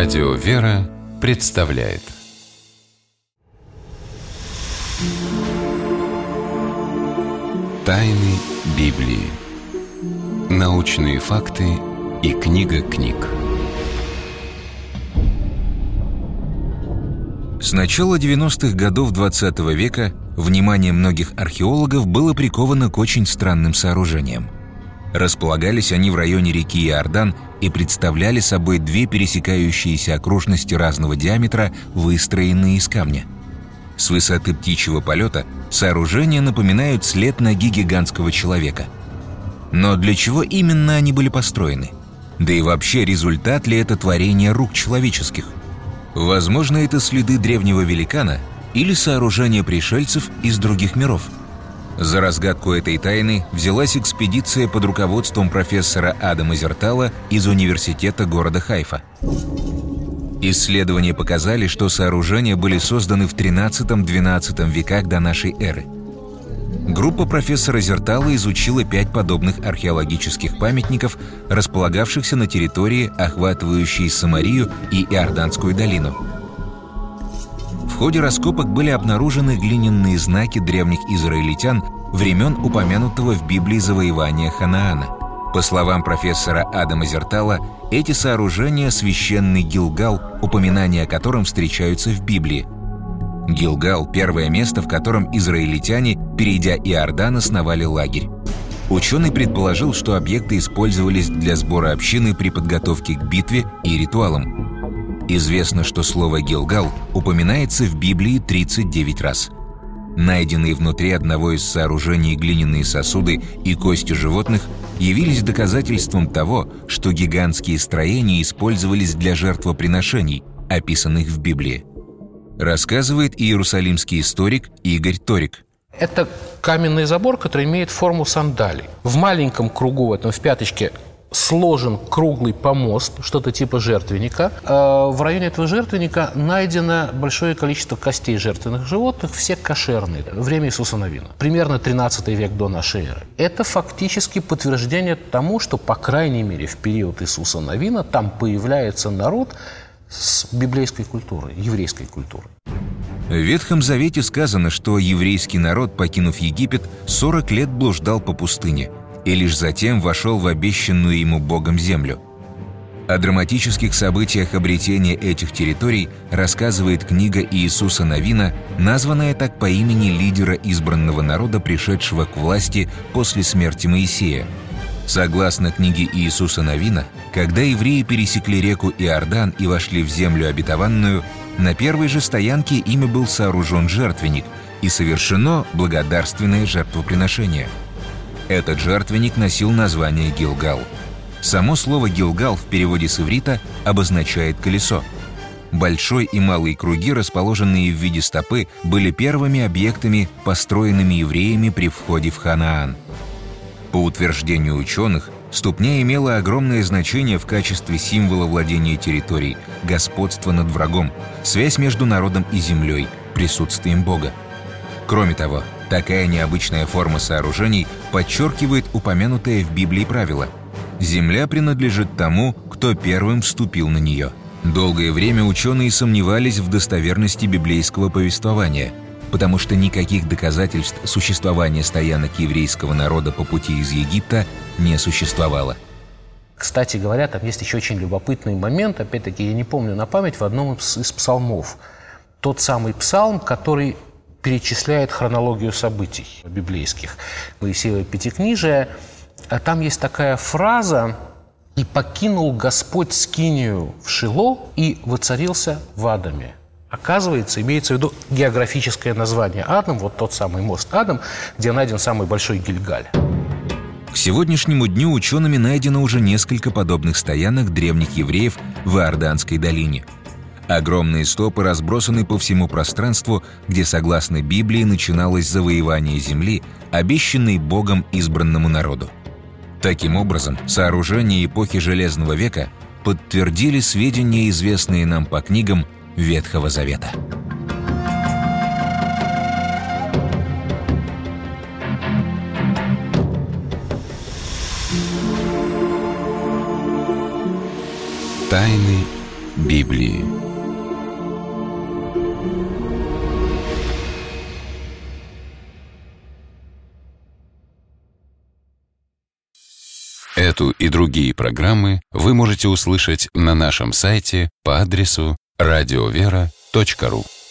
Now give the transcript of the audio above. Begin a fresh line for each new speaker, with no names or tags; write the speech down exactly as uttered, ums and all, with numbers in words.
Радио «Вера» представляет Тайны Библии. Научные факты и книга книг.
С начала девяностых годов двадцатого века внимание многих археологов было приковано к очень странным сооружениям. Располагались они в районе реки Иордан и представляли собой две пересекающиеся окружности разного диаметра, выстроенные из камня. С высоты птичьего полета сооружения напоминают след ноги гигантского человека. Но для чего именно они были построены? Да и вообще, результат ли это творение рук человеческих? Возможно, это следы древнего великана или сооружения пришельцев из других миров. За разгадку этой тайны взялась экспедиция под руководством профессора Адама Зертала из университета города Хайфа. Исследования показали, что сооружения были созданы в тринадцатом-двенадцатом веках до нашей эры. Группа профессора Зертала изучила пять подобных археологических памятников, располагавшихся на территории, охватывающей Самарию и Иорданскую долину. В ходе раскопок были обнаружены глиняные знаки древних израильтян времен упомянутого в Библии завоевания Ханаана. По словам профессора Адама Зертала, эти сооружения — священный Гилгал, упоминания о котором встречаются в Библии. Гилгал — первое место, в котором израильтяне, перейдя Иордан, основали лагерь. Ученый предположил, что объекты использовались для сбора общины при подготовке к битве и ритуалам. Известно, что слово «Гилгал» упоминается в Библии тридцать девять раз. Найденные внутри одного из сооружений глиняные сосуды и кости животных явились доказательством того, что гигантские строения использовались для жертвоприношений, описанных в Библии. Рассказывает иерусалимский историк Игорь Торик.
Это каменный забор, который имеет форму сандалий. В маленьком кругу, в этом в пяточке, сложен круглый помост, что-то типа жертвенника. В районе этого жертвенника найдено большое количество костей жертвенных животных, все кошерные. Время Иисуса Навина. Примерно тринадцатый век до нашей эры. Это фактически подтверждение тому, что, по крайней мере, в период Иисуса Навина там появляется народ с библейской культурой, еврейской культурой.
В Ветхом Завете сказано, что еврейский народ, покинув Египет, сорок лет блуждал по пустыне и лишь затем вошел в обещанную ему Богом землю. О драматических событиях обретения этих территорий рассказывает книга Иисуса Навина, названная так по имени лидера избранного народа, пришедшего к власти после смерти Моисея. Согласно книге Иисуса Навина, когда евреи пересекли реку Иордан и вошли в землю обетованную, на первой же стоянке ими был сооружен жертвенник и совершено благодарственное жертвоприношение. Этот жертвенник носил название Гилгал. Само слово «Гилгал» в переводе с иврита обозначает «колесо». Большой и малый круги, расположенные в виде стопы, были первыми объектами, построенными евреями при входе в Ханаан. По утверждению ученых, ступня имела огромное значение в качестве символа владения территорией, господства над врагом, связь между народом и землей, присутствием Бога. Кроме того, такая необычная форма сооружений подчеркивает упомянутое в Библии правило: земля принадлежит тому, кто первым вступил на нее. Долгое время ученые сомневались в достоверности библейского повествования, потому что никаких доказательств существования стоянок еврейского народа по пути из Египта не существовало.
Кстати говоря, там есть еще очень любопытный момент, опять-таки, я не помню на память, в одном из псалмов. Тот самый псалм, который перечисляет хронологию событий библейских. Моисеево Пятикнижие. А там есть такая фраза: «И покинул Господь скинию в Шило и воцарился в Адаме». Оказывается, имеется в виду географическое название Адам, вот тот самый мост Адам, где найден самый большой Гильгаль.
К сегодняшнему дню учеными найдено уже несколько подобных стоянок древних евреев в Иорданской долине. Огромные стопы разбросаны по всему пространству, где, согласно Библии, начиналось завоевание земли, обещанной Богом избранному народу. Таким образом, сооружения эпохи Железного века подтвердили сведения, известные нам по книгам Ветхого Завета.
Тайны Библии. Эту и другие программы вы можете услышать на нашем сайте по адресу радиовера точка ру.